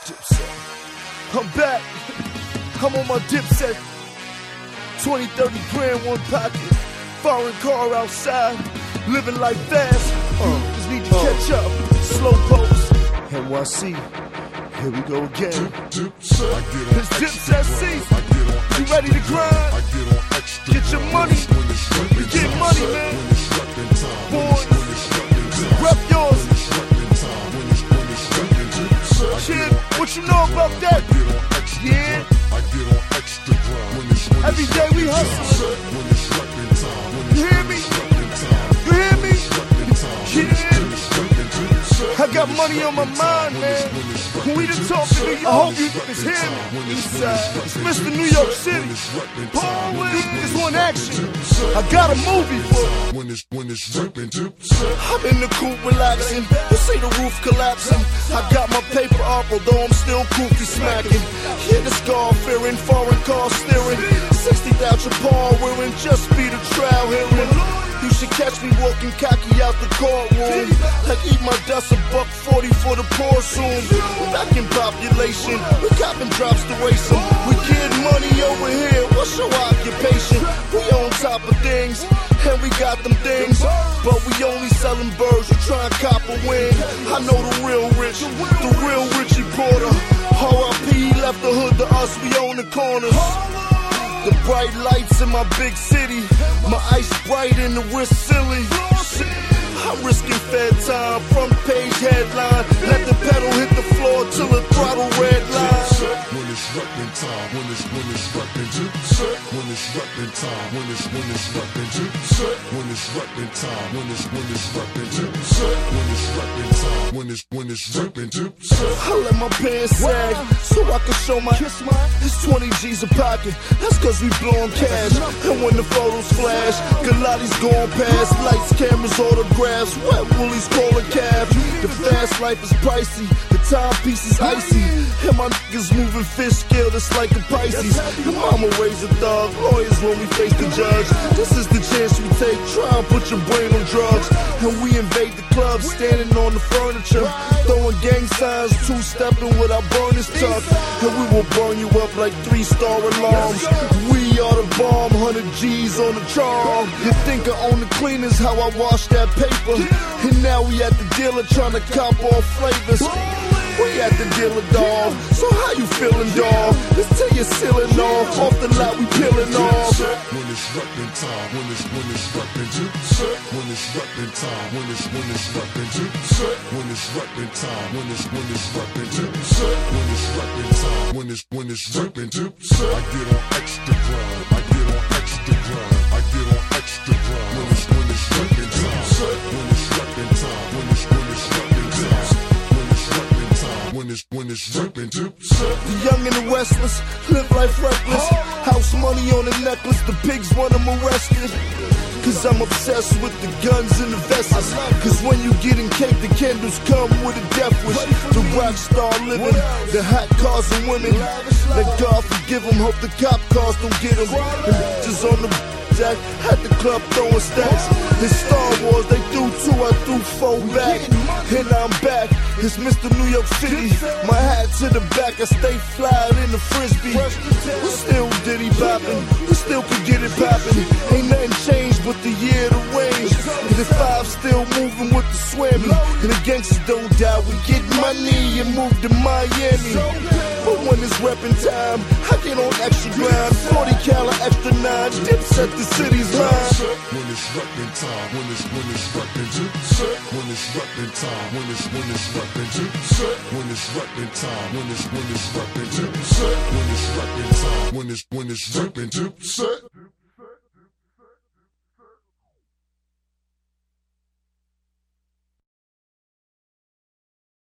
Dipset. I'm back. I'm on my Dipset. 20, 30 grand, one pocket. Foreign car outside. Living life fast. Just need to catch up. Slow pose. NYC. Here we go again. It's Dipset C. You ready to grind? Get your money. You get money, man. Boy, rep yours. Shit, what you know about that? Yeah. Every day we hustle. You hear me? You hear me? Yeah. I got money on my mind, man. We done talking to you. I hope you niggas hear me. Eastside. It's Mr. New York City. This one action. I got a movie for it. I'm in the coupe relaxing. You see the roof collapsing. I got my paper up, although I'm still goofy smacking. Hear the scar fearing, foreign car steering. 60,000 paw wearing, just be the trial hearing. You should catch me walking cocky out the courtroom. Like eat my dust, $1.40 for the poor soon. Back in population, we copping drops to race 'em. We get money over here, what's your occupation? We on top of things, and we got them things. But we only selling birds, we try and cop a win. I know the real rich, the real Richie Porter. R.I.P. left the hood to us, we own the corners. The bright lights in my big city, my ice bright and the wrist silly. I'm risking fair time, front page headline. Let the pedal hit the floor till the throttle red line. When it's reppin' time, when it's reppin' Dipset. When it's reppin' time, when it's reppin' Dipset. When it's reppin' time, when it's reppin' Dipset. When it's reppin' time, when it's reppin' Dipset. I let my pants sag so I can show my. It's 20 G's a pocket, that's cause we blowin' cash. And when the photos flash, Galati's going past. Lights, cameras, autographs, wet woolies call a cab. The fast life is pricey, the timepiece is icy. And my niggas moving fish scale that's like a Pisces. Your mama raised a thug, lawyers when we face the judge. This is the chance we take, try and put your brain on drugs. And we invade the club, standing on the furniture, throwing gang signs, two-stepping with our burners tucked. And we will burn you up like 3-star alarms. We are the bomb, 100 G's on the charm. You think I own the cleaners, how I wash that paper. And now we at the dealer trying to cop all flavors. We at the dealer, dawg. So how you feeling, dawg? Let's tell you sealing off the lot we peeling off. When it's reppin' time, when it's reppin' Dipset. When it's reppin' time, when it's reppin' Dipset. When it's reppin' time, when it's reppin' Dipset. When it's reppin' time, when it's reppin' Dipset. I get on extra grind, I get on extra grind, I get on extra grind. When it's reppin' time, when it's reppin' time, when it's reppin' time. When it's reppin' Dipset. The young and the restless, live life reckless. House money on the necklace, the pigs want them arrested. Cause I'm obsessed with the guns and the vests. Cause when you getting cake, the candles come with a death wish. The rock star living, the hot cars and women. Let God forgive them, hope the cop cars don't get them. And just on the jack, at the club throwing stacks. In Star Wars, they threw 2, I threw 4 back. And I'm back, it's Mr. New York City. My hat to the back, I stay fly in the frisbee. We still diddy bopping, we still could get it popping. Ain't nothing changed but the year, the range. And the 5 still moving with the swammy. And the gangsters don't die, we get money and move to Miami. But when it's reppin' time, I get on extra grind. 40 cal extra 9, Dipset the city's line. When it's reppin' time, when it's reppin' Dipset. When it's reppin' time, when it's reppin' Dipset. When it's reppin' time, when it's reppin' Dipset. When it's reppin' time, when it's reppin' Dipset.